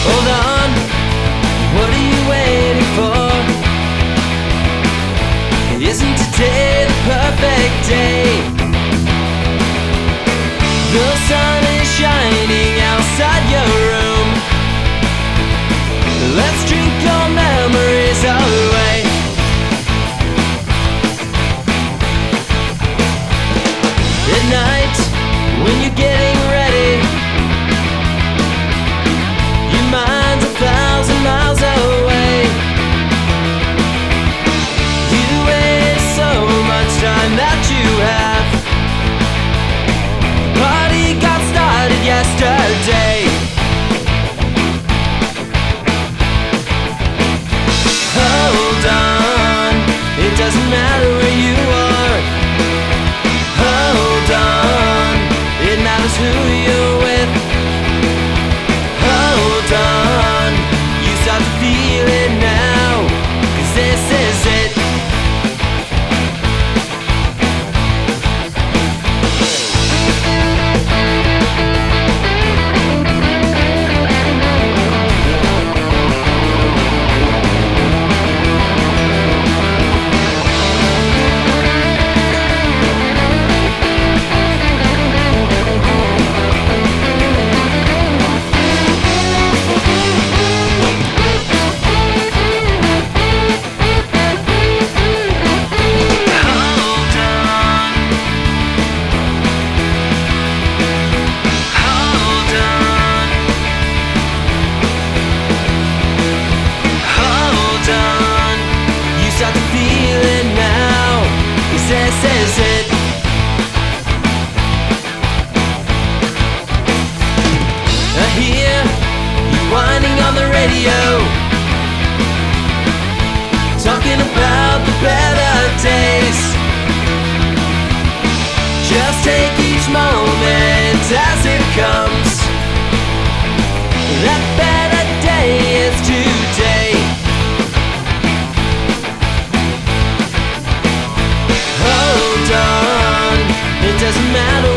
Hold on, what are you waiting for? Isn't today the perfect day? The sun is shining outside your room. Let's drink your memories away. At night, when you're getting ready, your mind's 1,000 miles away. You waste so much time that you have. Party got started yesterday. Hold on, it doesn't matter where you are. Hold on, it matters who you're with. Hold on, you start to feel it now, 'cause this is it. This is it. I hear you whining on the radio, talking about the better days. Just take each moment as it comes. That better day is today. Hold on, it doesn't matter